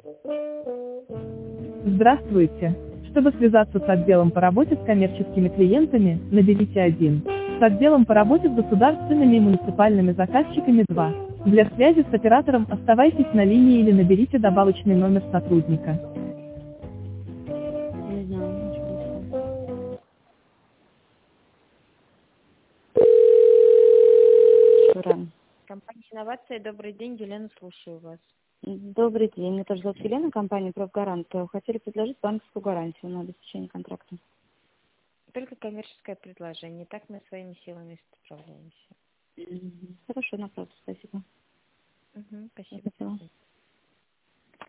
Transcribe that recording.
Здравствуйте. Чтобы связаться с отделом по работе с коммерческими клиентами, наберите 1. С отделом по работе с государственными и муниципальными заказчиками 2. Для связи с оператором оставайтесь на линии или наберите добавочный номер сотрудника. Не знаю, ничего. Рано. Компания «Инновация», добрый день, Елена, слушаю вас. Добрый день, меня тоже зовут Елена, компания «Профгарант». Хотели предложить банковскую гарантию на обеспечение контракта. Только коммерческое предложение, так мы своими силами справляемся. Хорошо, направду, спасибо. Спасибо. Спасибо.